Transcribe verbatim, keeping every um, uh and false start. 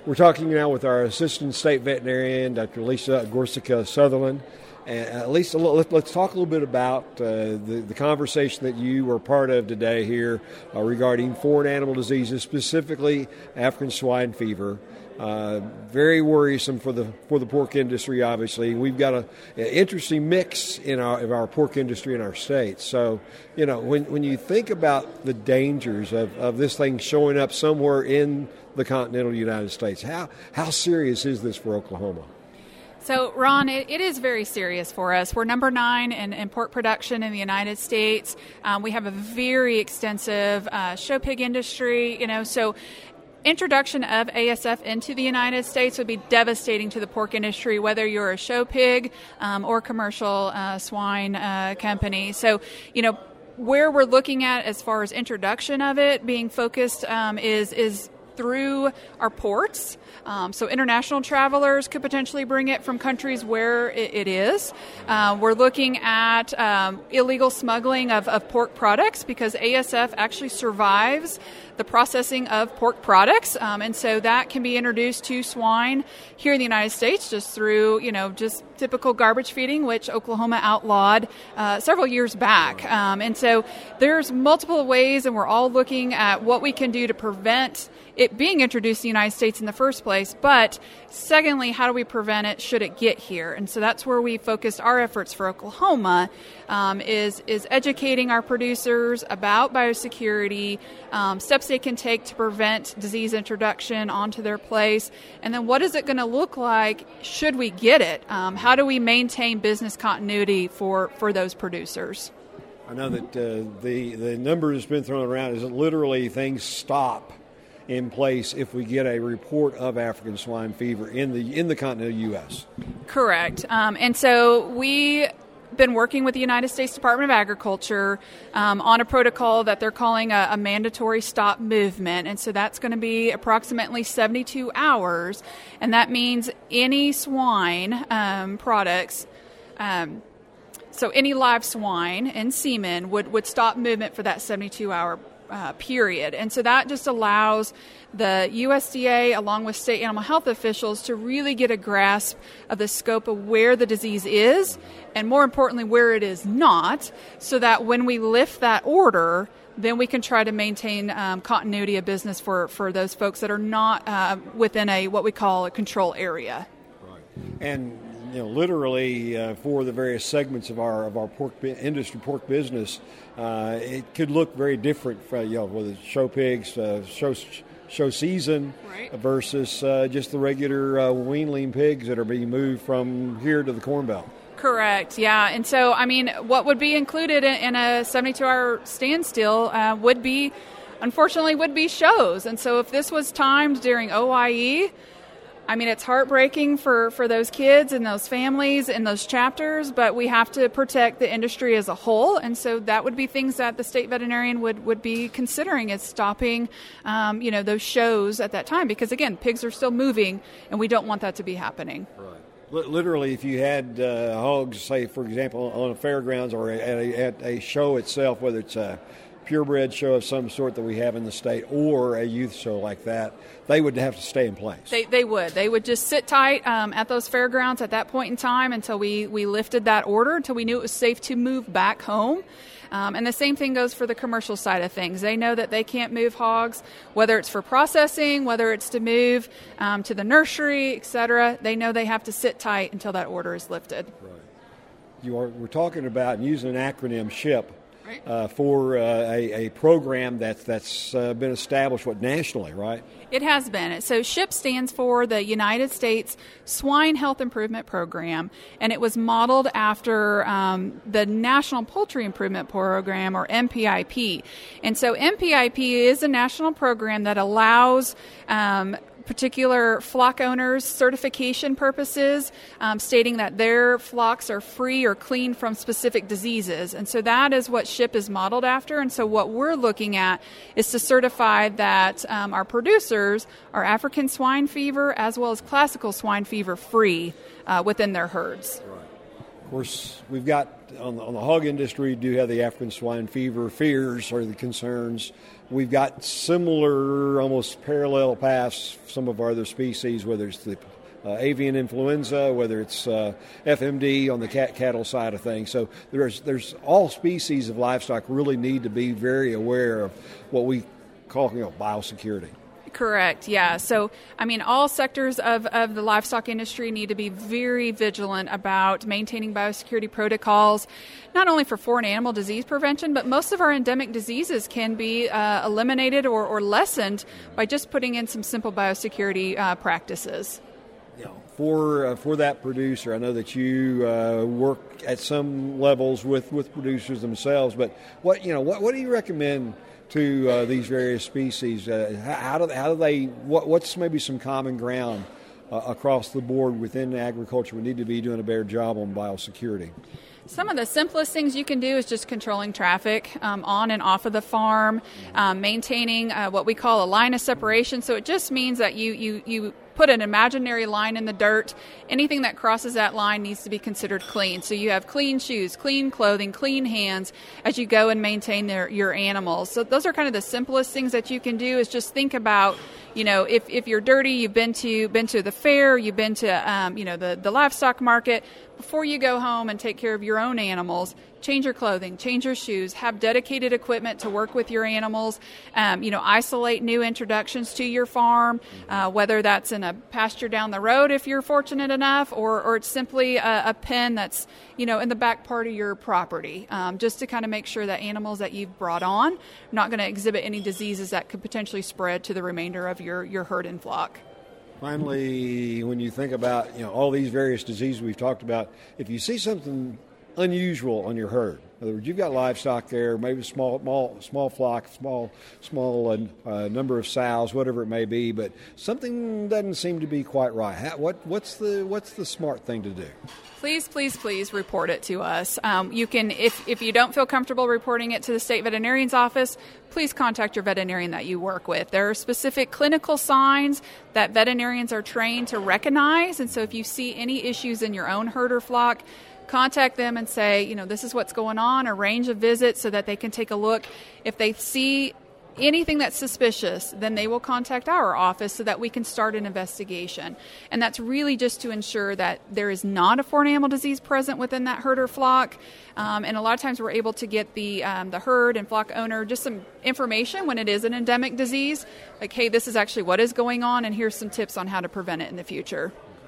We're talking now with our Assistant State Veterinarian, Doctor Lisa Gorsica Sutherland. And uh, Lisa, let's talk a little bit about uh, the, the conversation that you were part of today here uh, regarding foreign animal diseases, specifically African swine fever. Uh, very worrisome for the for the pork industry, obviously. We've got a, an interesting mix in our of our pork industry in our state. So, you know, when, when you think about the dangers of, of this thing showing up somewhere in the continental United States, how how serious is this for Oklahoma? So, Ron, it, it is very serious for us. We're number nine in, in pork production in the United States. Um, we have a very extensive uh, show pig industry, you know, so introduction of A S F into the United States would be devastating to the pork industry, whether you're a show pig um, or commercial uh, swine uh, company. So, you know, where we're looking at as far as introduction of it being focused um, is is through our ports. Um, so international travelers could potentially bring it from countries where it, it is. Uh, we're looking at um, illegal smuggling of, of pork products because A S F actually survives the processing of pork products. Um, and so that can be introduced to swine here in the United States just through, you know, just typical garbage feeding, which Oklahoma outlawed uh, several years back. Um, and so there's multiple ways, and we're all looking at what we can do to prevent it being introduced in the United States in the first place. But secondly, how do we prevent it should it get here? And so that's where we focused our efforts for Oklahoma, um, is, is educating our producers about biosecurity, um, steps they can take to prevent disease introduction onto their place, and then what is it going to look like should we get it? Um, how do we maintain business continuity for, for those producers? I know that uh, the, the number that's been thrown around is that literally things stop in place if we get a report of African swine fever in the in the continental U S. Correct. Um, and so we been working with the United States Department of Agriculture um, on a protocol that they're calling a, a mandatory stop movement. And so that's going to be approximately seventy-two hours. And that means any swine um, products, um, so any live swine and semen would, would stop movement for that seventy-two hour Uh, period. And so that just allows the U S D A, along with state animal health officials, to really get a grasp of the scope of where the disease is, and more importantly, where it is not, so that when we lift that order, then we can try to maintain um, continuity of business for, for those folks that are not uh, within a what we call a control area. Right. And you know, literally uh, for the various segments of our of our pork industry, pork business, uh, it could look very different for, you know, whether it's show pigs, uh, show show season, right, versus uh, just the regular uh, weanling pigs that are being moved from here to the Corn Belt. Correct, yeah. And so, I mean, what would be included in, in a seventy-two hour standstill uh, would be, unfortunately, would be shows. And so if this was timed during O I E, I mean, it's heartbreaking for, for those kids and those families and those chapters, but we have to protect the industry as a whole. And so that would be things that the state veterinarian would, would be considering, is stopping, um, you know, those shows at that time. Because, again, pigs are still moving, and we don't want that to be happening. Right. Literally, if you had uh, hogs, say, for example, on a fairgrounds or at a, at a show itself, whether it's a purebred show of some sort that we have in the state or a youth show like that, they would have to stay in place. They they would. They would just sit tight um, at those fairgrounds at that point in time until we, we lifted that order, until we knew it was safe to move back home. Um, and the same thing goes for the commercial side of things. They know that they can't move hogs, whether it's for processing, whether it's to move um, to the nursery, et cetera. They know they have to sit tight until that order is lifted. Right. You are, we're talking about using an acronym, SHIP, uh, for uh, a, a program that's, that's uh, been established, what, nationally, right? It has been. So SHIP stands for the United States Swine Health Improvement Program, and it was modeled after um, the National Poultry Improvement Program, or N P I P. And so N P I P is a national program that allows um, particular flock owners certification purposes, um, stating that their flocks are free or clean from specific diseases. And so that is what SHIP is modeled after. And so what we're looking at is to certify that um, our producers are African swine fever as well as classical swine fever free uh, within their herds. Right. Of course, we've got on the, on the hog industry, do have the African swine fever fears or the concerns. We've got similar, almost parallel paths, some of our other species, whether it's the uh, avian influenza, whether it's uh, F M D on the cat cattle side of things. So there's there's all species of livestock really need to be very aware of what we call, you know, biosecurity. Correct, yeah. So, I mean, all sectors of, of the livestock industry need to be very vigilant about maintaining biosecurity protocols, not only for foreign animal disease prevention, but most of our endemic diseases can be uh, eliminated or, or lessened by just putting in some simple biosecurity uh, practices. You know, for uh, for that producer, I know that you uh, work at some levels with, with producers themselves, but what you know, what, what do you recommend to uh, these various species? Uh, how do how do they? What, what's maybe some common ground uh, across the board within agriculture? We need to be doing a better job on biosecurity. Some of the simplest things you can do is just controlling traffic um, on and off of the farm, um, maintaining uh, what we call a line of separation. So it just means that you you you put an imaginary line in the dirt. Anything that crosses that line needs to be considered clean. So you have clean shoes, clean clothing, clean hands as you go and maintain their, your animals. So those are kind of the simplest things that you can do, is just think about, you know, if, if you're dirty, you've been to been to the fair, you've been to, um, you know, the, the livestock market, before you go home and take care of your own animals, change your clothing, change your shoes, have dedicated equipment to work with your animals, um, you know, isolate new introductions to your farm, uh, whether that's in a pasture down the road if you're fortunate enough, or, or it's simply a, a pen that's, you know, in the back part of your property, um, just to kind of make sure that animals that you've brought on are not going to exhibit any diseases that could potentially spread to the remainder of your, your herd and flock. Finally, when you think about, you know, all these various diseases we've talked about, if you see something unusual on your herd, in other words, you've got livestock there, maybe a small, small, small flock, small, small uh, uh, number of sows, whatever it may be, but something doesn't seem to be quite right. How, what, what's the what's the smart thing to do? Please, please, please report it to us. Um, you can, if, if you don't feel comfortable reporting it to the state veterinarian's office, please contact your veterinarian that you work with. There are specific clinical signs that veterinarians are trained to recognize, and so if you see any issues in your own herd or flock, contact them and say, you know, this is what's going on, arrange a visit so that they can take a look. If they see anything that's suspicious, then they will contact our office so that we can start an investigation. And that's really just to ensure that there is not a foreign animal disease present within that herd or flock. Um, and a lot of times we're able to get the um, the herd and flock owner just some information when it is an endemic disease, like, hey, this is actually what is going on, and here's some tips on how to prevent it in the future.